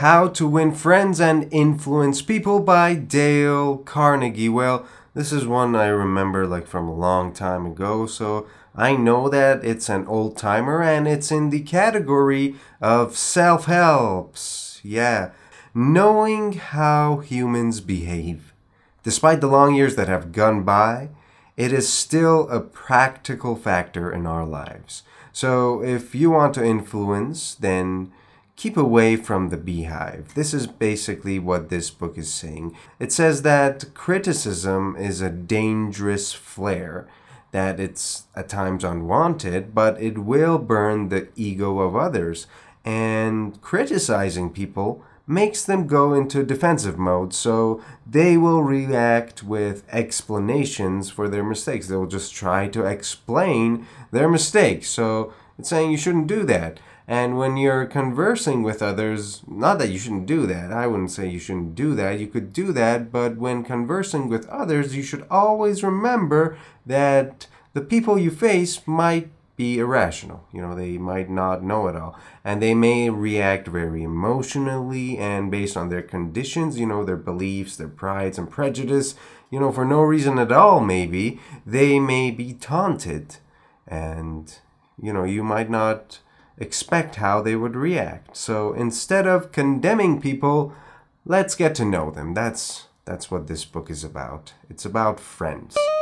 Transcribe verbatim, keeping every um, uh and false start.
How to Win Friends and Influence People by Dale Carnegie. Well, this is one I remember like from a long time ago, so I know that it's an old timer and it's in the category of self-helps. Yeah, knowing how humans behave. Despite the long years that have gone by, it is still a practical factor in our lives. So if you want to influence, then keep away from the beehive. This is basically what this book is saying. It says that criticism is a dangerous flare, that it's at times unwanted, but it will burn the ego of others. And criticizing people makes them go into defensive mode, so they will react with explanations for their mistakes. They'll just try to explain their mistakes. So it's saying you shouldn't do that. And when you're conversing with others, not that you shouldn't do that. I wouldn't say you shouldn't do that. You could do that, but when conversing with others, you should always remember that the people you face might be irrational. You know, they might not know it all. And they may react very emotionally and based on their conditions, you know, their beliefs, their prides and prejudice, you know, for no reason at all, maybe, they may be taunted. And, you know, you might not expect how they would react. So instead of condemning people, let's get to know them. That's that's what this book is about. It's about friends.